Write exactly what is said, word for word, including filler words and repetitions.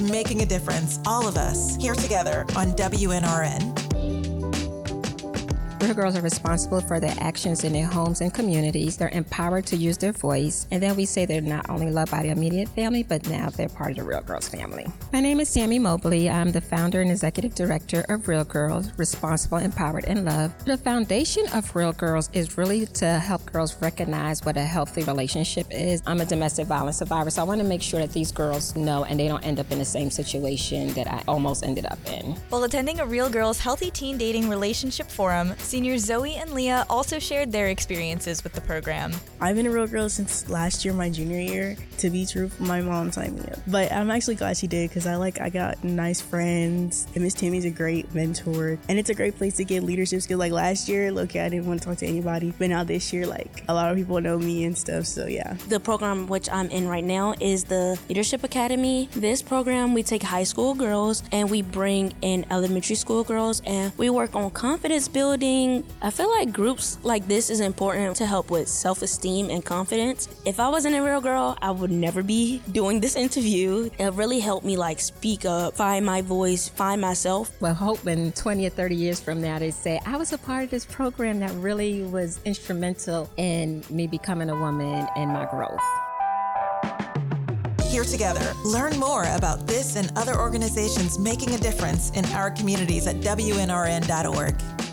making a difference. All of us here together on W N R N. Real girls are responsible for their actions in their homes and communities. They're empowered to use their voice. And then we say they're not only loved by their immediate family, but now they're part of the Real Girls family. My name is Tammy Mobley. I'm the founder and executive director of Real Girls, Responsible, Empowered, and Loved. The foundation of Real Girls is really to help girls recognize what a healthy relationship is. I'm a domestic violence survivor, so I want to make sure that these girls know and they don't end up in the same situation that I almost ended up in. While attending a Real Girls Healthy Teen Dating Relationship Forum, seniors Zoe and Leah also shared their experiences with the program. I've been a Real Girl since last year, my junior year. To be true, my mom signed me up. But I'm actually glad she did because I like I got nice friends. And Miss Tammy's a great mentor. And it's a great place to get leadership skills. Like last year, look, I didn't want to talk to anybody. But now this year, like a lot of people know me and stuff. So yeah. The program which I'm in right now is the Leadership Academy. This program, we take high school girls and we bring in elementary school girls and we work on confidence building. I feel like groups like this is important to help with self-esteem and confidence. If I wasn't a Real Girl, I would never be doing this interview. It really helped me like speak up, find my voice, find myself. Well, hope in twenty or thirty years from now, they say, I was a part of this program that really was instrumental in me becoming a woman and my growth. Here together. Learn more about this and other organizations making a difference in our communities at W N R N dot org.